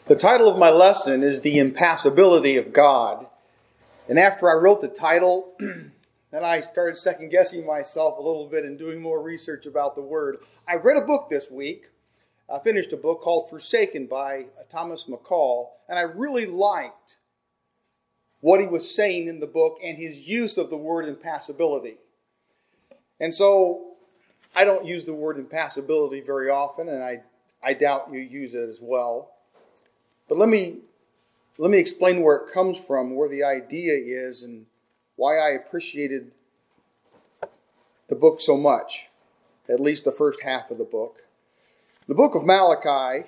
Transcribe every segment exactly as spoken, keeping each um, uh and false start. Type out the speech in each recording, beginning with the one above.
The title of my lesson is The Impassibility of God. And after I wrote the title, then I started second guessing myself a little bit and doing more research about the word. I read a book this week. I finished a book called Forsaken by Thomas McCall, and I really liked what he was saying in the book and his use of the word impassibility. And so I don't use the word impassibility very often, and I, I doubt you use it as well. But let me let me explain where it comes from, where the idea is, and why I appreciated the book so much, at least the first half of the book. The book of Malachi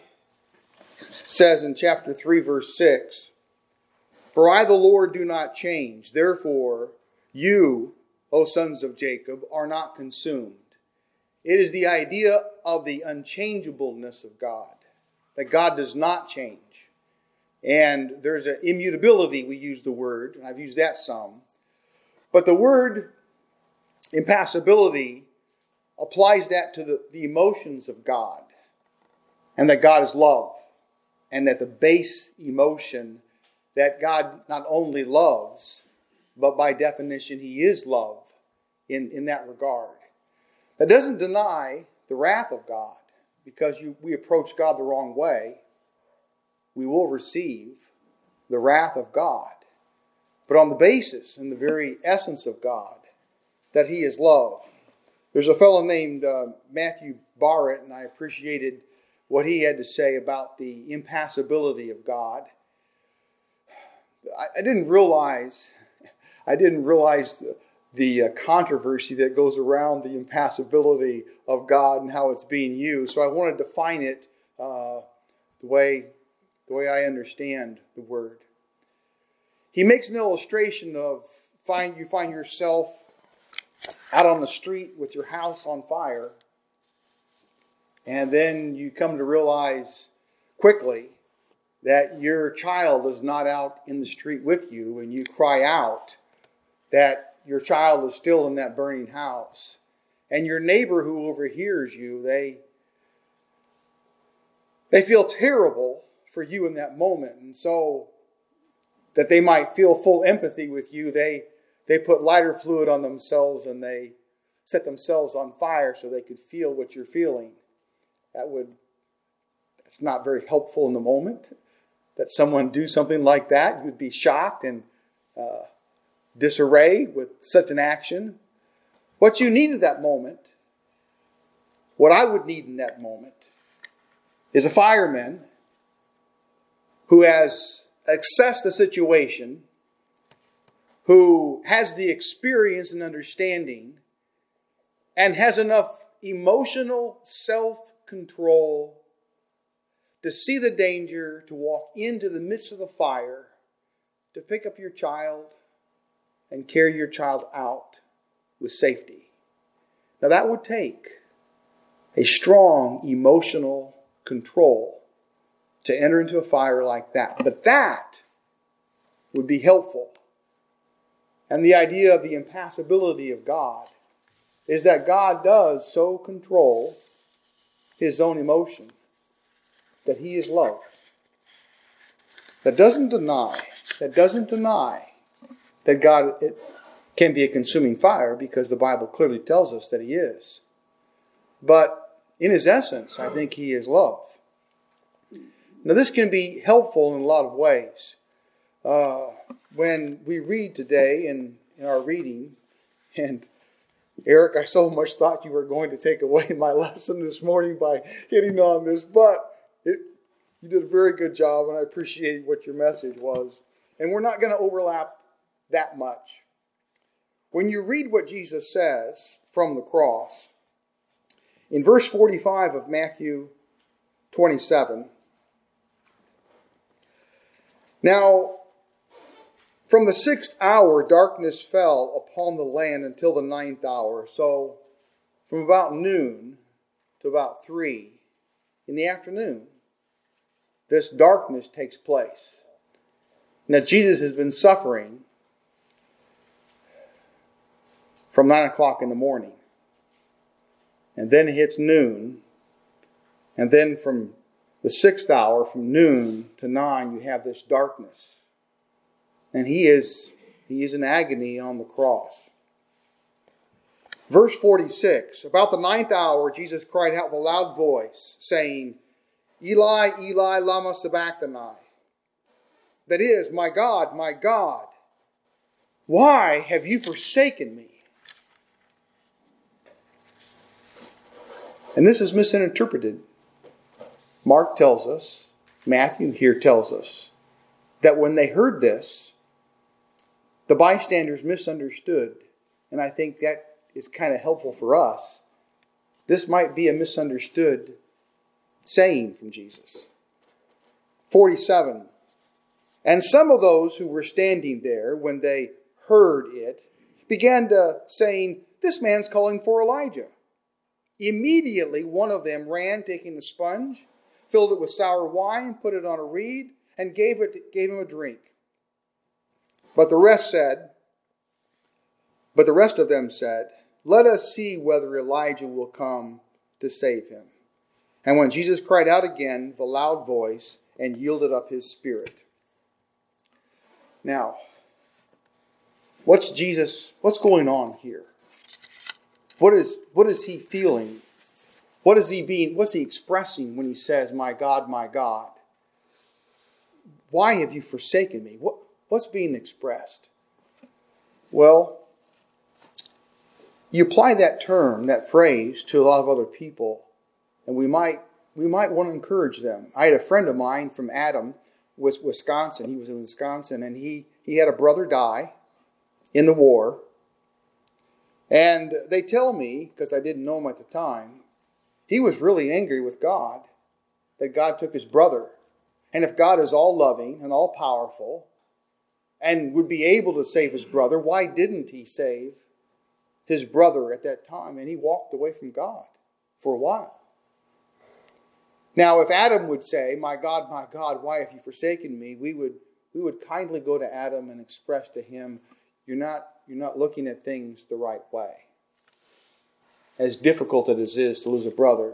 says in chapter three, verse six, "For I, the Lord, do not change. Therefore, you, O sons of Jacob, are not consumed." It is the idea of the unchangeableness of God, that God does not change. And there's an immutability, we use the word, and I've used that some. But the word impassibility applies that to the, the emotions of God, and that God is love, and that the base emotion that God not only loves, but by definition He is love in, in that regard. That doesn't deny the wrath of God, because you, we approach God the wrong way, we will receive the wrath of God. But on the basis and the very essence of God, that He is love. There's a fellow named uh, Matthew Barrett, and I appreciated what he had to say about the impassibility of God. I, I didn't realize, I didn't realize the, the uh, controversy that goes around the impassibility of God and how it's being used. So I wanted to define it uh, the way the way I understand the word. He makes an illustration of find you find yourself out on the street with your house on fire, and then you come to realize quickly that your child is not out in the street with you, and you cry out that your child is still in that burning house. And your neighbor who overhears you, they they feel terrible for you in that moment. And so that they might feel full empathy with you, they they put lighter fluid on themselves and they set themselves on fire so they could feel what you're feeling. That would, that's not very helpful in the moment. That someone do something like that, you'd be shocked and uh, disarray with such an action. What you need at that moment, what I would need in that moment, is a fireman who has assessed the situation, who has the experience and understanding, and has enough emotional self-control to see the danger, to walk into the midst of the fire, to pick up your child and carry your child out with safety. Now that would take a strong emotional control to enter into a fire like that. But that would be helpful. And the idea of the impassibility of God is that God does so control His own emotion that He is love. That doesn't deny, that doesn't deny that God it can be a consuming fire, because the Bible clearly tells us that He is. But in His essence, I think He is love. Now this can be helpful in a lot of ways. Uh, when we read today in, in our reading, and Eric, I so much thought you were going to take away my lesson this morning by hitting on this, but it, you did a very good job, and I appreciate what your message was. And we're not going to overlap that much. When you read what Jesus says from the cross, in verse forty-five of Matthew twenty-seven, "Now, from the sixth hour, darkness fell upon the land until the ninth hour." So, from about noon to about three in the afternoon, this darkness takes place. Now, Jesus has been suffering from nine o'clock in the morning. And then it hits noon. And then from The sixth hour, from noon to nine, you have this darkness. And he is, he is in agony on the cross. Verse forty-six, about the ninth hour, Jesus cried out with a loud voice, saying, Eli, Eli, lama sabachthani. That is, my God, my God, why have you forsaken me? And this is misinterpreted. Mark tells us, Matthew here tells us, that when they heard this, the bystanders misunderstood. And I think that is kind of helpful for us. This might be a misunderstood saying from Jesus. forty-seven. And some of those who were standing there, when they heard it, began to saying, this man's calling for Elijah. Immediately one of them ran, taking a sponge, filled it with sour wine, put it on a reed, and gave it gave him a drink. But the rest said, but the rest of them said, let us see whether Elijah will come to save him. And when Jesus cried out again with a loud voice and yielded up his spirit. Now, what's Jesus, what's going on here? What is, what is he feeling? What is he being, what's he expressing when he says, my God, my God? Why have you forsaken me? What, what's being expressed? Well, you apply that term, that phrase, to a lot of other people, and we might we might want to encourage them. I had a friend of mine from Adam, Wisconsin. He was in Wisconsin, and he, he had a brother die in the war. And they tell me, because I didn't know him at the time, he was really angry with God that God took his brother. And if God is all loving and all powerful and would be able to save his brother, why didn't he save his brother at that time? And he walked away from God for a while. Now, if Adam would say, my God, my God, why have you forsaken me? We would we would kindly go to Adam and express to him, you're not, you're not looking at things the right way. As difficult as it is to lose a brother,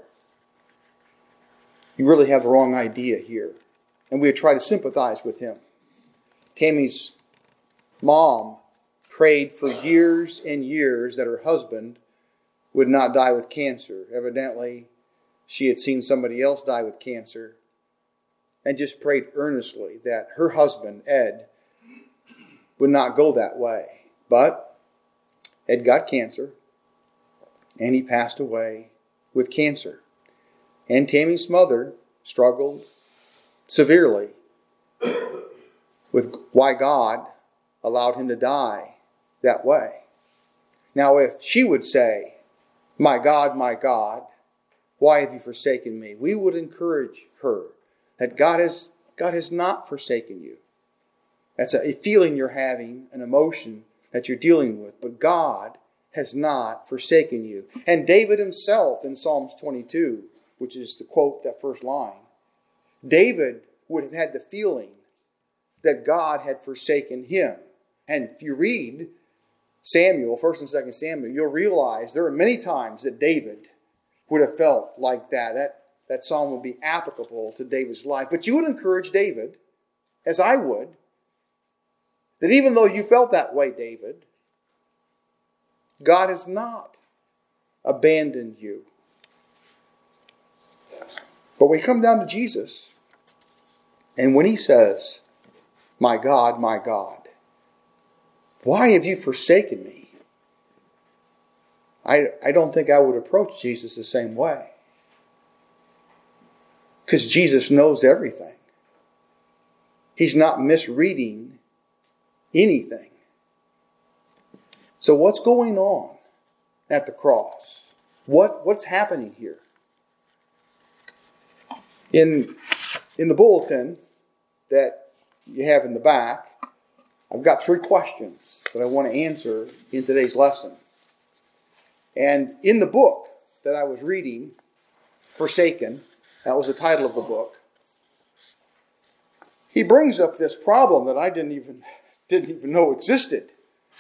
you really have the wrong idea here. And we would try to sympathize with him. Tammy's mom prayed for years and years that her husband would not die with cancer. Evidently, she had seen somebody else die with cancer and just prayed earnestly that her husband, Ed, would not go that way. But Ed got cancer and he passed away with cancer. And Tammy's mother struggled severely with why God allowed him to die that way. Now, if she would say, my God, my God, why have you forsaken me? We would encourage her that God has, God has not forsaken you. That's a feeling you're having, an emotion that you're dealing with. But God has not forsaken you. And David himself in Psalms twenty-two, which is to quote that first line, David would have had the feeling that God had forsaken him. And if you read Samuel, First and Second Samuel, you'll realize there are many times that David would have felt like that. That, that psalm would be applicable to David's life. But you would encourage David, as I would, that even though you felt that way, David, God has not abandoned you. But we come down to Jesus, and when he says, my God, my God, why have you forsaken me? I, I don't think I would approach Jesus the same way. Because Jesus knows everything. He's not misreading anything. So what's going on at the cross? What, what's happening here? In, in the bulletin that you have in the back, I've got three questions that I want to answer in today's lesson. And in the book that I was reading, Forsaken, that was the title of the book, he brings up this problem that I didn't even, didn't even know existed.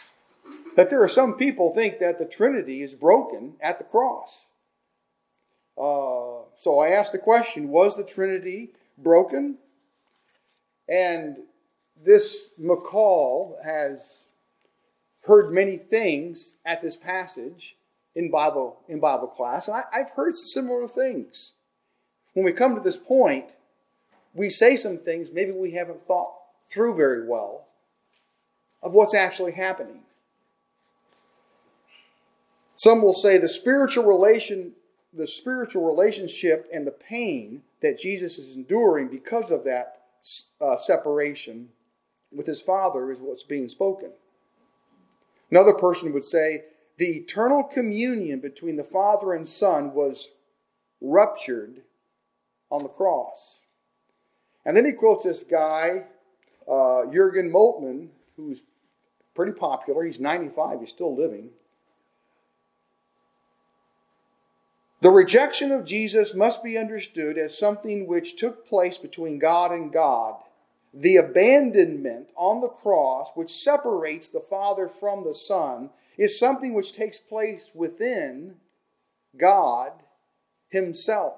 That there are some people think that the Trinity is broken at the cross. Uh, so I asked the question, was the Trinity broken? And this McCall has heard many things at this passage in Bible in Bible class, and I, I've heard similar things. When we come to this point, we say some things maybe we haven't thought through very well of what's actually happening. Some will say the spiritual relation, the spiritual relationship and the pain that Jesus is enduring because of that uh, separation with his Father is what's being spoken. Another person would say the eternal communion between the Father and Son was ruptured on the cross. And then he quotes this guy, uh, Jürgen Moltmann, who's pretty popular. He's ninety-five, he's still living. The rejection of Jesus must be understood as something which took place between God and God. The abandonment on the cross, which separates the Father from the Son, is something which takes place within God himself.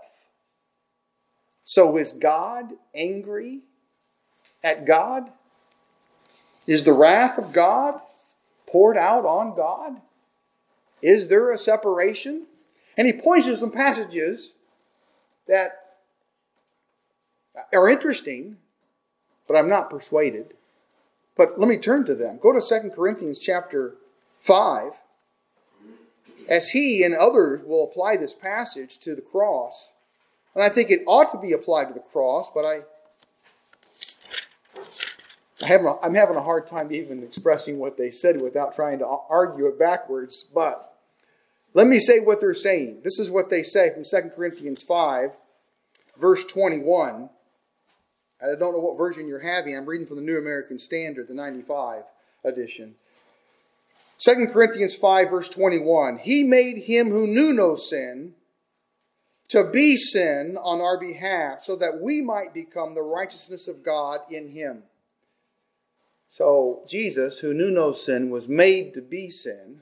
So is God angry at God? Is the wrath of God poured out on God? Is there a separation? And he points to some passages that are interesting, but I'm not persuaded. But let me turn to them. Go to Second Corinthians chapter five. As he and others will apply this passage to the cross. And I think it ought to be applied to the cross, but I, I have, I'm having a hard time even expressing what they said without trying to argue it backwards. But let me say what they're saying. This is what they say from Second Corinthians five, verse twenty-one. I don't know what version you're having. I'm reading from the New American Standard, the ninety-five edition. Second Corinthians five, verse twenty-one. He made him who knew no sin to be sin on our behalf, so that we might become the righteousness of God in him. So Jesus, who knew no sin, was made to be sin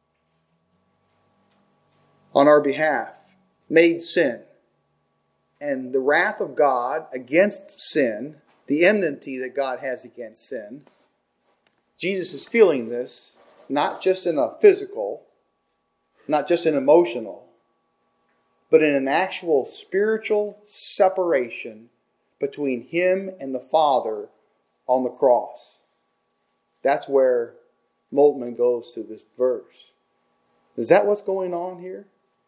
on our behalf, made sin. And the wrath of God against sin, the enmity that God has against sin, Jesus is feeling this, not just in a physical, not just an emotional, but in an actual spiritual separation between him and the Father on the cross. That's where Moltmann goes to this verse. Is that what's going on here?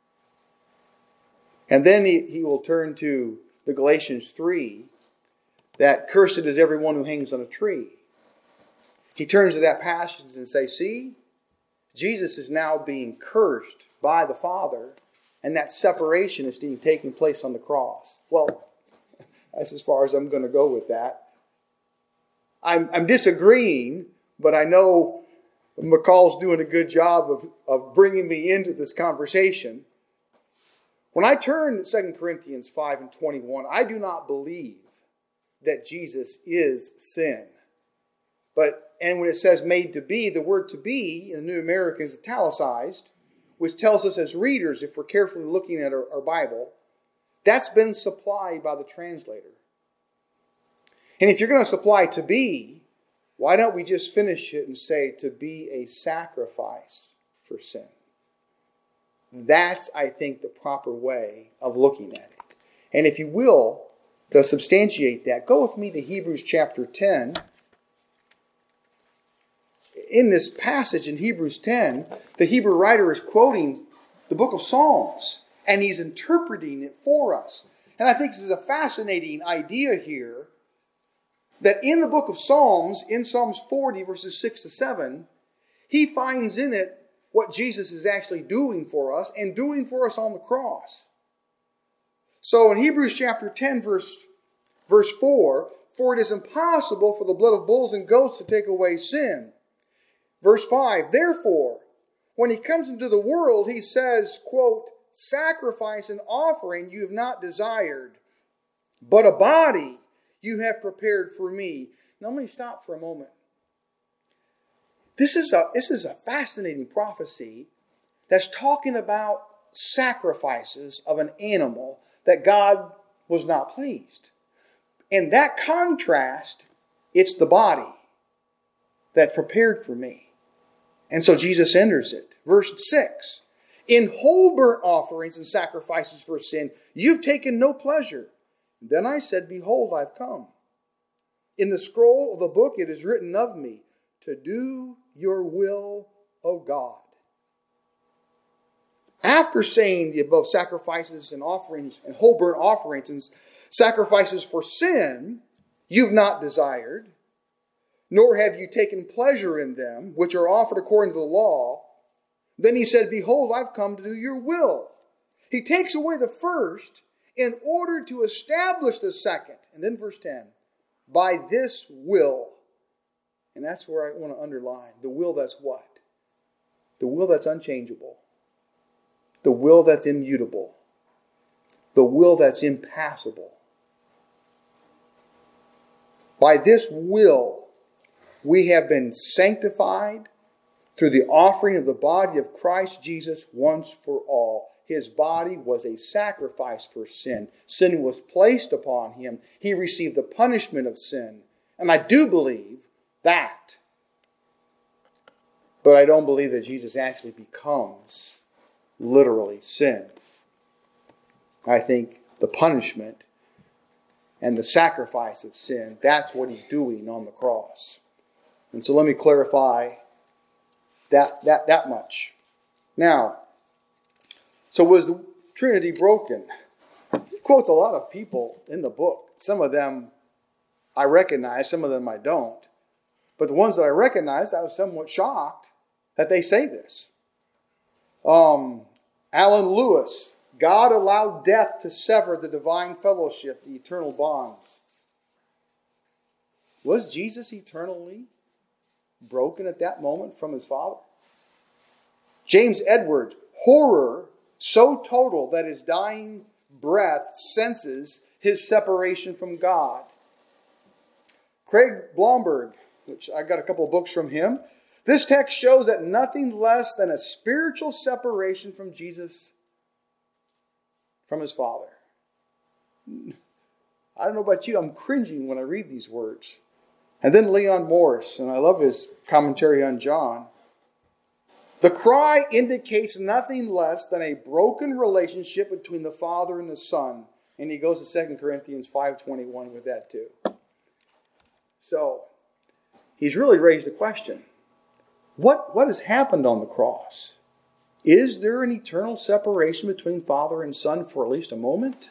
And then he, he will turn to the Galatians three, that cursed is everyone who hangs on a tree. He turns to that passage and says, see, Jesus is now being cursed by the Father, and that separation is being taking place on the cross. Well, that's as far as I'm going to go with that. I'm, I'm disagreeing, but I know McCall's doing a good job of, of bringing me into this conversation. When I turn to Second Corinthians five and twenty-one, I do not believe that Jesus is sin. But, and when it says made to be, the word to be in the New American is italicized, which tells us as readers, if we're carefully looking at our, our Bible, that's been supplied by the translator. And if you're going to supply to be, why don't we just finish it and say to be a sacrifice for sin? That's, I think, the proper way of looking at it. And if you will, to substantiate that, go with me to Hebrews chapter ten. In this passage in Hebrews ten, the Hebrew writer is quoting the book of Psalms, and he's interpreting it for us. And I think this is a fascinating idea here, that in the book of Psalms, in Psalms forty, verses six to seven, he finds in it what Jesus is actually doing for us, and doing for us on the cross. So in Hebrews chapter ten, verse, verse four, for it is impossible for the blood of bulls and goats to take away sin. Verse five, therefore, when he comes into the world, he says, quote, sacrifice and offering you have not desired, but a body you have prepared for me. Now let me stop for a moment. This is a, this is a fascinating prophecy that's talking about sacrifices of an animal that God was not pleased. In that contrast, it's the body that prepared for me. And so Jesus enters it. Verse six. In whole burnt offerings and sacrifices for sin, you've taken no pleasure. Then I said, behold, I've come. In the scroll of the book it is written of me, to do your will, O God. After saying the above sacrifices and offerings and whole burnt offerings and sacrifices for sin, you've not desired, nor have you taken pleasure in them, which are offered according to the law. Then he said, behold, I've come to do your will. He takes away the first in order to establish the second. And then verse ten, by this will. And that's where I want to underline. The will that's what? The will that's unchangeable. The will that's immutable. The will that's impassible. By this will, we have been sanctified through the offering of the body of Christ Jesus once for all. His body was a sacrifice for sin. Sin was placed upon him. He received the punishment of sin. And I do believe that. But I don't believe that Jesus actually becomes literally sin. I think the punishment and the sacrifice of sin, that's what he's doing on the cross. And so let me clarify that, that, that much. Now, so was the Trinity broken? He quotes a lot of people in the book. Some of them I recognize, some of them I don't. But the ones that I recognized, I was somewhat shocked that they say this. Um, Alan Lewis, God allowed death to sever the divine fellowship, the eternal bonds. Was Jesus eternally broken at that moment from his Father? James Edwards, horror so total that his dying breath senses his separation from God. Craig Blomberg, which I got a couple of books from him. This text shows that nothing less than a spiritual separation from Jesus, from his Father. I don't know about you, I'm cringing when I read these words. And then Leon Morris, and I love his commentary on John. The cry indicates nothing less than a broken relationship between the Father and the Son. And he goes to Second Corinthians five twenty-one with that too. So, he's really raised the question. What, what has happened on the cross? Is there an eternal separation between Father and Son for at least a moment?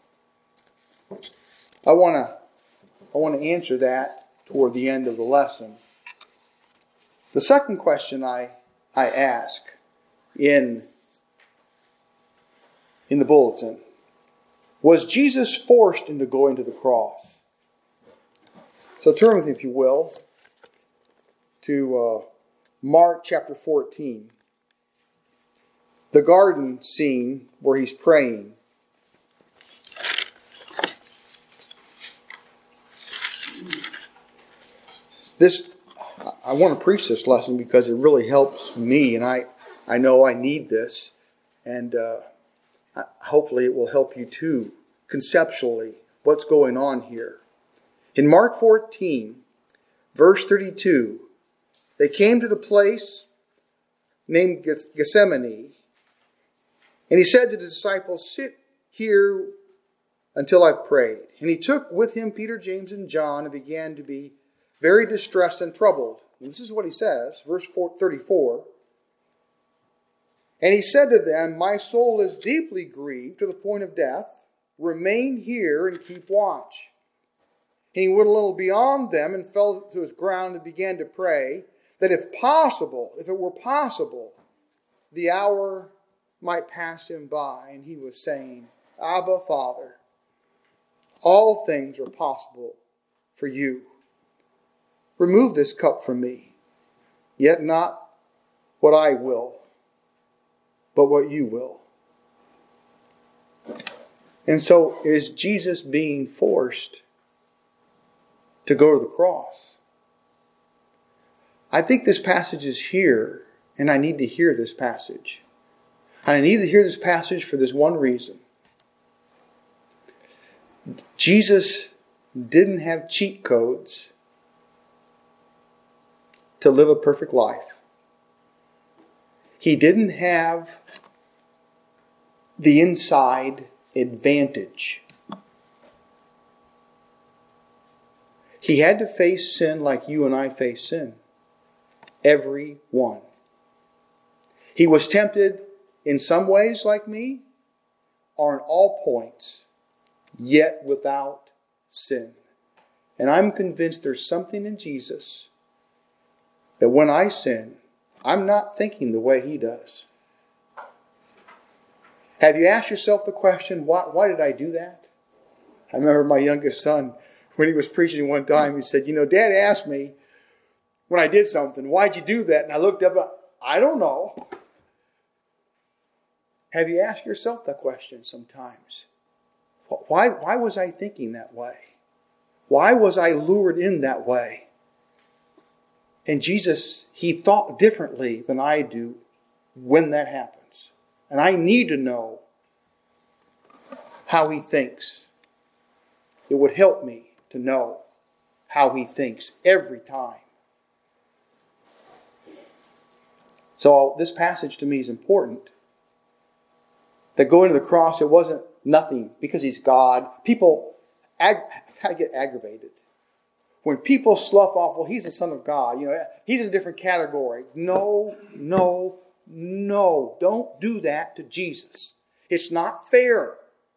I want to I want to answer that toward the end of the lesson. The second question I, I ask in, in the bulletin, was Jesus forced into going to the cross? So turn with me, if you will, to uh, Mark chapter fourteen. The garden scene where he's praying. This, I want to preach this lesson because it really helps me, and I, I know I need this, and uh, hopefully it will help you too, conceptually, what's going on here. In Mark fourteen, verse thirty-two, they came to the place named Gethsemane, and he said to the disciples, sit here until I've prayed. And he took with him Peter, James, and John, and began to be very distressed and troubled. And this is what he says, verse thirty-four. And he said to them, my soul is deeply grieved to the point of death. Remain here and keep watch. And he went a little beyond them and fell to his ground and began to pray that if possible, if it were possible, the hour might pass him by. And he was saying, Abba, Father, all things are possible for you. Remove this cup from me, yet not what I will, but what you will. And so is Jesus being forced to go to the cross? I think this passage is here, and I need to hear this passage. And I need to hear this passage for this one reason. Jesus didn't have cheat codes to live a perfect life. He didn't have the inside advantage. He had to face sin like you and I face sin. Every one. He was tempted in some ways like me, or in all points, yet without sin. And I'm convinced there's something in Jesus that when I sin, I'm not thinking the way He does. Have you asked yourself the question, why, why did I do that? I remember my youngest son, when he was preaching one time, he said, you know, Dad asked me when I did something, why'd you do that? And I looked up, I don't know. Have you asked yourself that question sometimes? Why, why was I thinking that way? Why was I lured in that way? And Jesus, He thought differently than I do when that happens. And I need to know how He thinks. It would help me to know how He thinks every time. So this passage to me is important. That going to the cross, it wasn't nothing because He's God. People ag- kind of get aggravated. When people slough off, well, He's the Son of God. You know, He's in a different category. No, no, no. Don't do that to Jesus. It's not fair.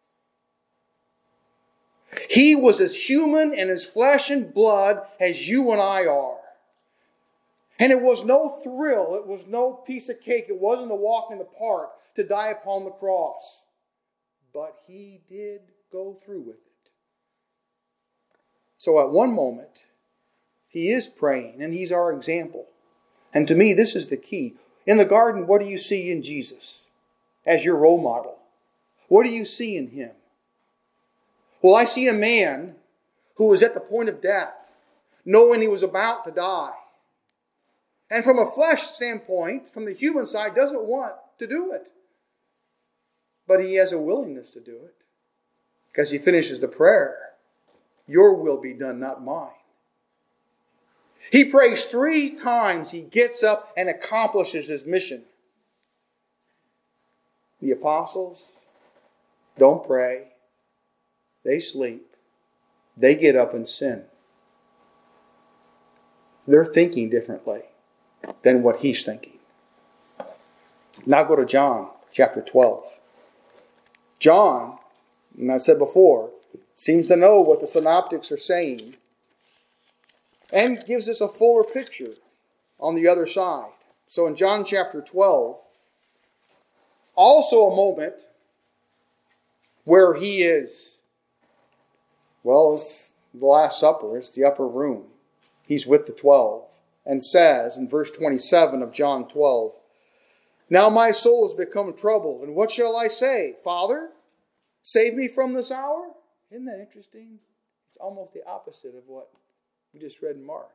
He was as human and as flesh and blood as you and I are. And it was no thrill. It was no piece of cake. It wasn't a walk in the park to die upon the cross. But He did go through with it. So at one moment, He is praying and He's our example. And to me, this is the key. In the garden, what do you see in Jesus as your role model? What do you see in Him? Well, I see a man who was at the point of death, knowing he was about to die. And from a flesh standpoint, from the human side, doesn't want to do it. But he has a willingness to do it. Because he finishes the prayer. Your will be done, not mine. He prays three times. He gets up and accomplishes his mission. The apostles don't pray. They sleep. They get up and sin. They're thinking differently than what He's thinking. Now go to John chapter twelve. John, and I've said before, seems to know what the synoptics are saying and gives us a fuller picture on the other side. So in John chapter twelve, also a moment where He is, well, it's the Last Supper, it's the upper room. He's with the twelve and says in verse twenty-seven of John twelve, now my soul has become troubled, and what shall I say? Father, save me from this hour? Isn't that interesting? It's almost the opposite of what we just read in Mark.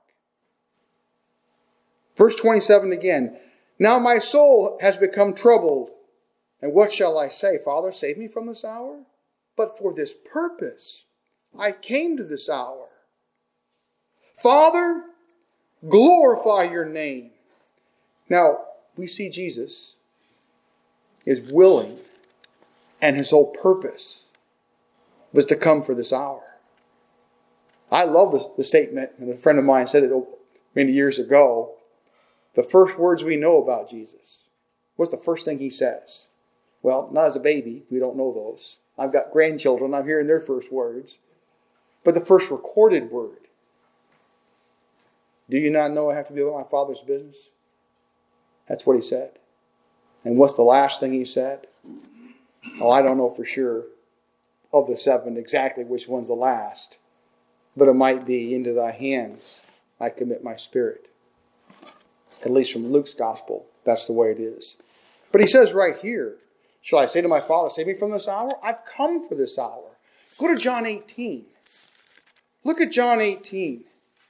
Verse twenty-seven again, now my soul has become troubled, and what shall I say? Father, save me from this hour? But for this purpose I came to this hour. Father, glorify your name. Now, we see Jesus is willing, and His whole purpose was to come for this hour. I love the, the statement, and a friend of mine said it many years ago. The first words we know about Jesus. What's the first thing He says? Well, not as a baby. We don't know those. I've got grandchildren. I'm hearing their first words. But the first recorded word. Do you not know I have to be about my Father's business? That's what He said. And what's the last thing He said? Oh, I don't know for sure of the seven exactly which one's the last. But it might be, into thy hands I commit my spirit. At least from Luke's gospel, that's the way it is. But He says right here, shall I say to my Father, save me from this hour? I've come for this hour. Go to John eighteen. Look at John eighteen.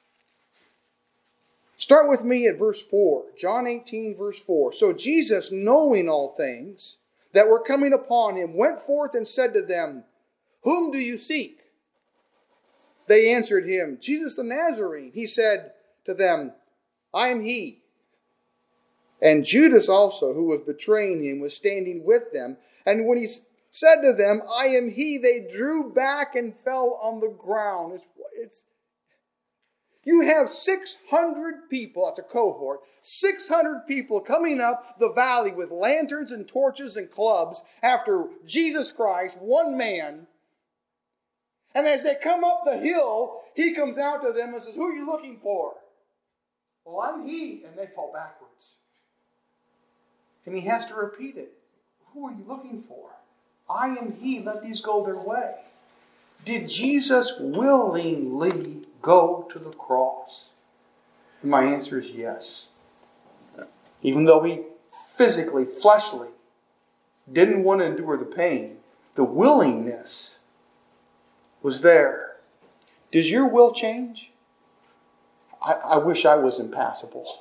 Start with me at verse four. John eighteen, verse four. So Jesus, knowing all things, that were coming upon him went forth and said to them, "Whom do you seek?" They answered him, "Jesus the Nazarene." He said to them, "I am he." And Judas also, who was betraying him, was standing with them. And when he said to them, "I am he," they drew back and fell on the ground. It's, it's You have six hundred people, that's a cohort, six hundred people coming up the valley with lanterns and torches and clubs after Jesus Christ, one man. And as they come up the hill, he comes out to them and says, "Who are you looking for?" "Well, I'm he." And they fall backwards. And he has to repeat it. "Who are you looking for?" "I am he. Let these go their way." Did Jesus willingly go to the cross? And my answer is yes. Even though he physically, fleshly, didn't want to endure the pain, the willingness was there. Does your will change? I, I wish I was impassible.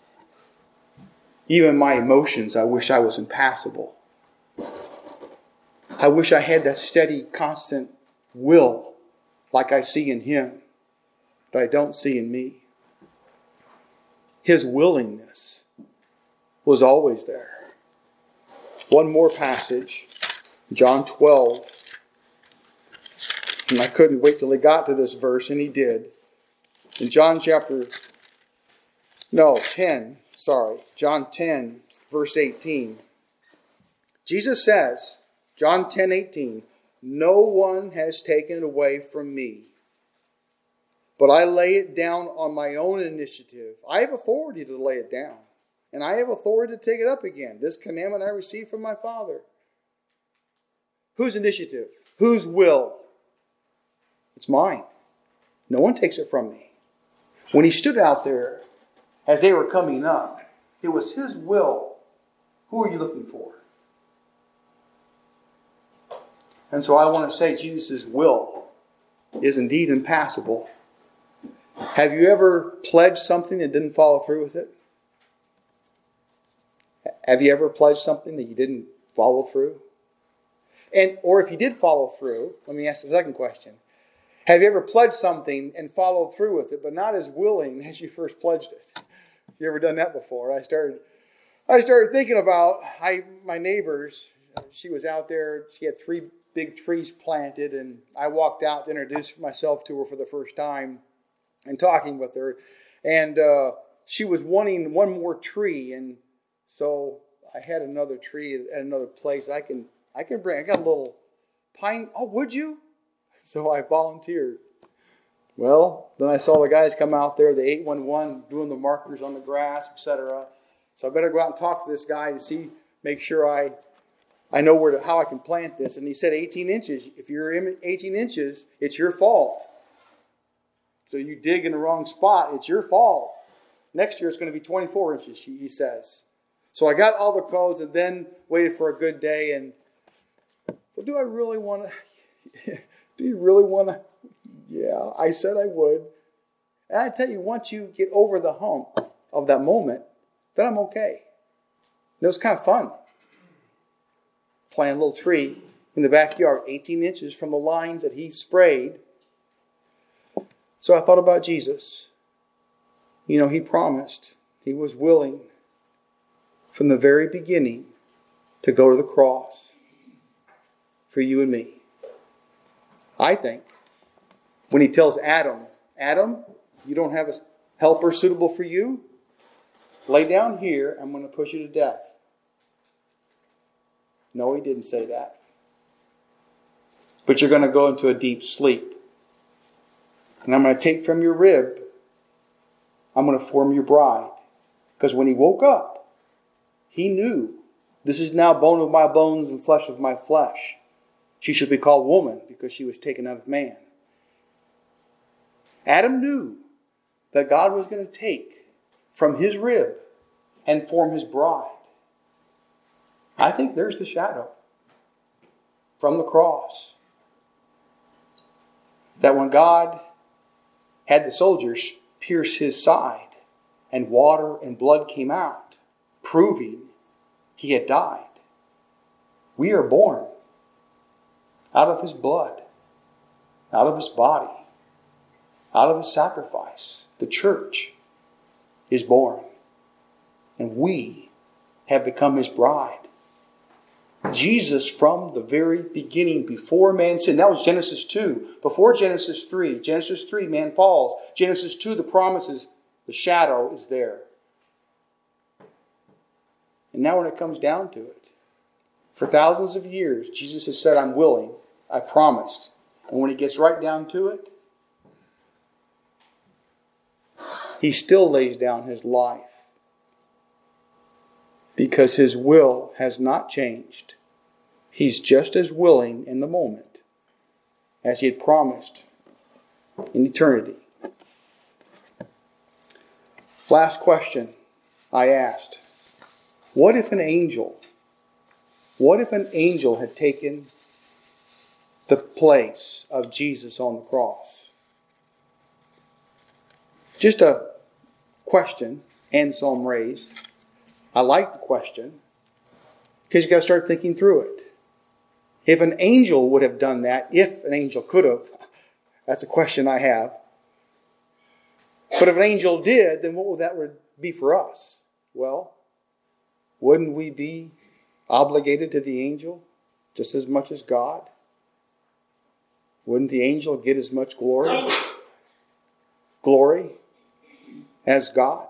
Even my emotions, I wish I was impassible. I wish I had that steady, constant will like I see in him, but I don't see in me. His willingness was always there. One more passage, John twelve. And I couldn't wait till he got to this verse, and he did. In John chapter, no, ten, sorry, John ten, verse eighteen. Jesus says, John ten, eighteen, "No one has taken it away from me, but I lay it down on my own initiative. I have authority to lay it down, and I have authority to take it up again. This commandment I received from my Father." Whose initiative? Whose will? It's mine. No one takes it from me. When he stood out there, as they were coming up, it was his will. Who are you looking for? And so I want to say Jesus' will is indeed impassable. Have you ever pledged something and didn't follow through with it? Have you ever pledged something that you didn't follow through? And or if you did follow through, let me ask the second question. Have you ever pledged something and followed through with it, but not as willing as you first pledged it? You ever done that before? I started I started thinking about I my neighbors. She was out there. She had three big trees planted, and I walked out to introduce myself to her for the first time and talking with her. And uh, she was wanting one more tree, and so I had another tree at another place. I can I can bring. I got a little pine. Oh, would you? So I volunteered. Well, then I saw the guys come out there, the eight one one, doing the markers on the grass, et cetera. So I better go out and talk to this guy to see, make sure I, I know where to, how I can plant this. And he said eighteen inches. If you're in eighteen inches, it's your fault. So you dig in the wrong spot, it's your fault. Next year it's going to be twenty-four inches, he says. So I got all the codes and then waited for a good day. And, well, do I really want to? Do you really want to? Yeah, I said I would. And I tell you, once you get over the hump of that moment, then I'm okay. And it was kind of fun. Planting a little tree in the backyard, eighteen inches from the lines that he sprayed. So I thought about Jesus. You know, he promised, he was willing from the very beginning to go to the cross for you and me. I think when he tells Adam, Adam, you don't have a helper suitable for you? Lay down here, I'm going to push you to death. No, he didn't say that. But you're going to go into a deep sleep. And I'm going to take from your rib, I'm going to form your bride. Because when he woke up, he knew, this is now bone of my bones and flesh of my flesh. She should be called woman because she was taken out of man. Adam knew that God was going to take from his rib and form his bride. I think there's the shadow from the cross. That when God had the soldiers pierce his side and water and blood came out, proving he had died. We are born out of His blood, out of His body, out of His sacrifice. The church is born. And we have become His bride. Jesus, from the very beginning, before man sinned, that was Genesis two. Before Genesis three, Genesis three, man falls. Genesis two, the promises, the shadow is there. And now when it comes down to it, for thousands of years, Jesus has said, I'm willing, I promised. And when it gets right down to it, He still lays down His life. Because His will has not changed. He's just as willing in the moment as He had promised in eternity. Last question I asked. What if an angel, what if an angel had taken the place of Jesus on the cross? Just a question Anselm raised. I like the question because you got to start thinking through it. If an angel would have done that, if an angel could have, that's a question I have. But if an angel did, then what would that be for us? Well, wouldn't we be obligated to the angel just as much as God? Wouldn't the angel get as much glory, glory as God?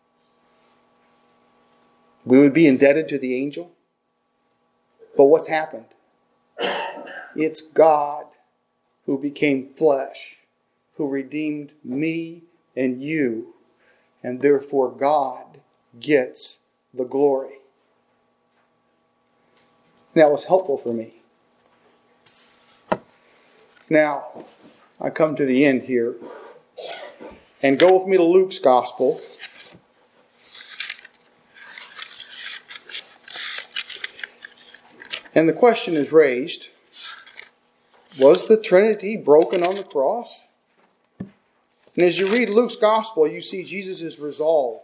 We would be indebted to the angel. But what's happened? It's God who became flesh, who redeemed me and you, and therefore God gets the glory. That was helpful for me. Now, I come to the end here, and go with me to Luke's Gospel. And the question is raised, was the Trinity broken on the cross? And as you read Luke's Gospel, you see Jesus' resolve.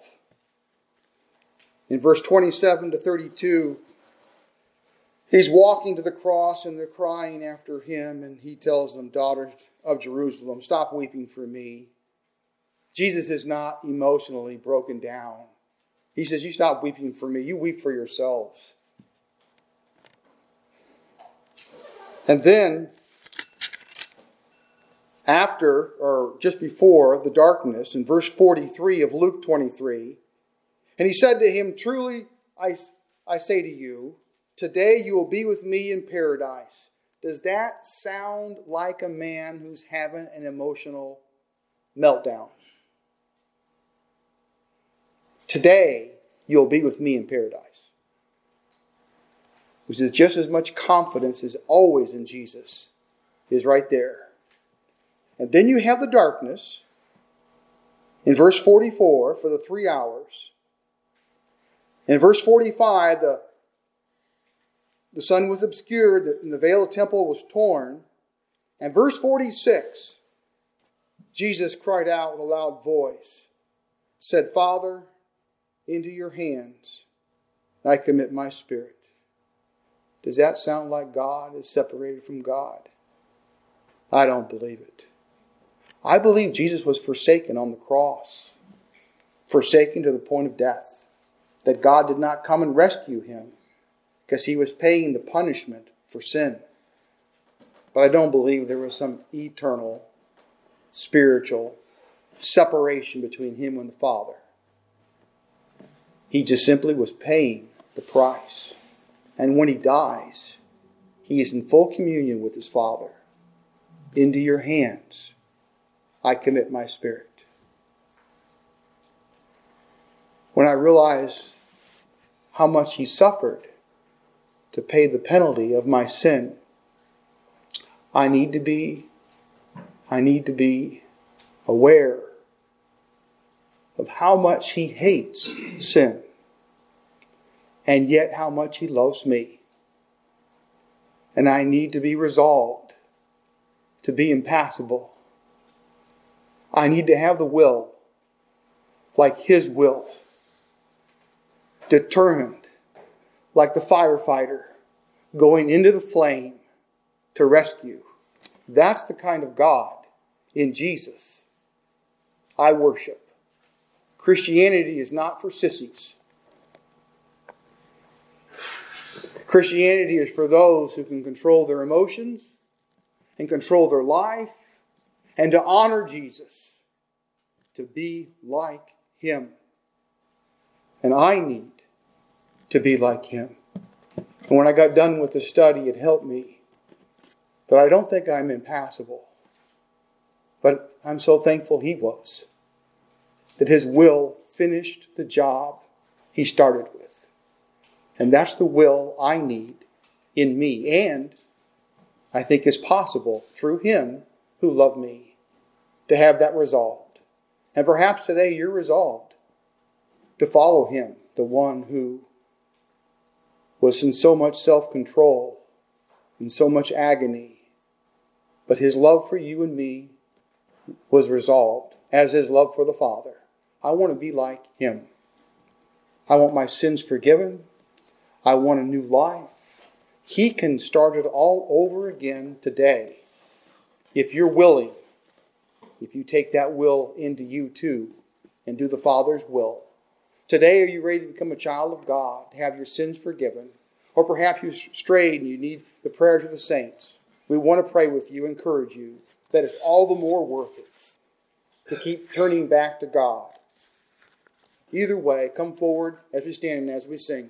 In verse twenty-seven to thirty-two, He's walking to the cross and they're crying after Him, and He tells them, daughters of Jerusalem, stop weeping for me. Jesus is not emotionally broken down. He says, you stop weeping for me, you weep for yourselves. And then, after, or just before the darkness, in verse forty-three of Luke twenty-three, and He said to him, truly, I, I say to you, today you will be with me in paradise. Does that sound like a man who's having an emotional meltdown? Today you'll be with me in paradise. Which is just as much confidence as always in Jesus is right there. And then you have the darkness in verse forty-four for the three hours. In verse forty-five, the, the sun was obscured and the veil of the temple was torn. And verse forty-six, Jesus cried out with a loud voice, said, Father, into your hands I commit my spirit. Does that sound like God is separated from God? I don't believe it. I believe Jesus was forsaken on the cross. Forsaken to the point of death. That God did not come and rescue Him because He was paying the punishment for sin. But I don't believe there was some eternal, spiritual separation between Him and the Father. He just simply was paying the price. And when He dies, He is in full communion with His Father. Into your hands I commit my spirit. When I realize how much He suffered to pay the penalty of my sin, I need to be, I need to be aware of how much He hates sin. And yet how much He loves me. And I need to be resolved to be impassible. I need to have the will, like His will. Determined, like the firefighter, going into the flame to rescue. That's the kind of God in Jesus I worship. Christianity is not for sissies. Christianity is for those who can control their emotions and control their life and to honor Jesus, to be like Him. And I need to be like Him. And when I got done with the study, it helped me that I don't think I'm impassable. But I'm so thankful He was. That His will finished the job He started with. And that's the will I need in me. And I think is possible through Him who loved me to have that resolved. And perhaps today you're resolved to follow Him, the one who was in so much self-control and so much agony. But His love for you and me was resolved, as His love for the Father. I want to be like Him. I want my sins forgiven. I want a new life. He can start it all over again today. If you're willing, if you take that will into you too, and do the Father's will. Today, are you ready to become a child of God, to have your sins forgiven? Or perhaps you strayed and you need the prayers of the saints. We want to pray with you, encourage you, that it's all the more worth it to keep turning back to God. Either way, come forward as we stand and as we sing.